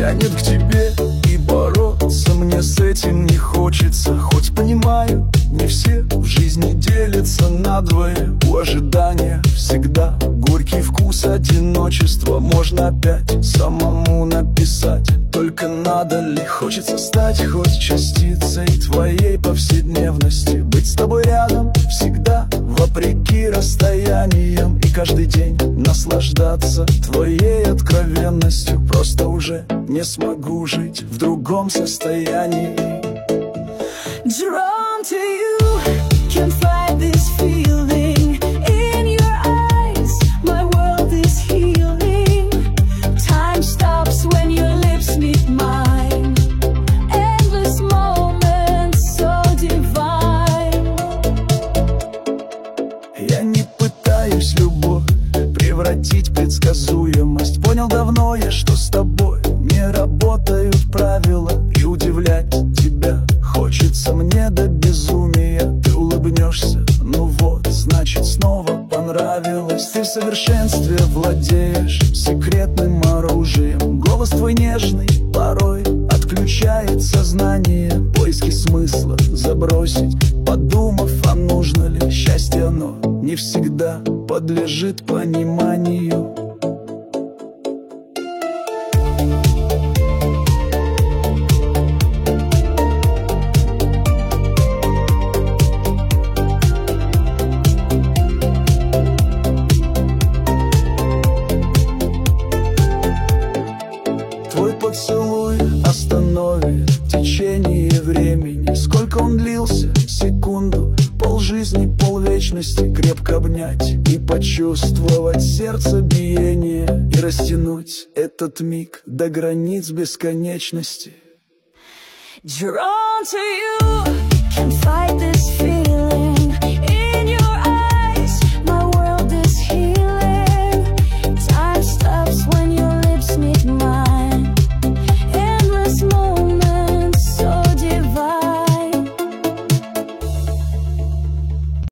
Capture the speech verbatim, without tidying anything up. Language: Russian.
тянет к тебе, и бороться мне с этим не хочется. Хоть понимаю, не все в жизни делятся надвое. У ожидания всегда горький вкус одиночества. Можно опять самому написать, только надо ли? Хочется стать хоть частицей твоей повседневности, быть с тобой рядом всегда, вопреки расстояниям, и каждый день наслаждаться твоей откровенностью. Просто уже не смогу жить в другом состоянии. Drawn to you, can't fight this feeling. In your eyes, my world is healing. Time stops when your lips meet mine. Endless moments, so divine. Я не пытаюсь любовь превратить в предсказуемость. Понял давно я, что с тобой не работают правила, и удивлять тебя хочется мне до безумия. Ты улыбнешься, ну вот, значит снова понравилось. Ты в совершенстве владеешь секретным оружием. Голос твой нежный порой отключает сознание. Поиски смысла забросить, подумав, а нужно ли счастье, оно не всегда подлежит пониманию. Твой поцелуй остановит течение времени. Сколько он длился? Секунду, полжизни, полвечности. Крепко обнять и почувствовать сердце биение, и растянуть этот миг до границ бесконечности. Drawn to you, can't fight this feeling.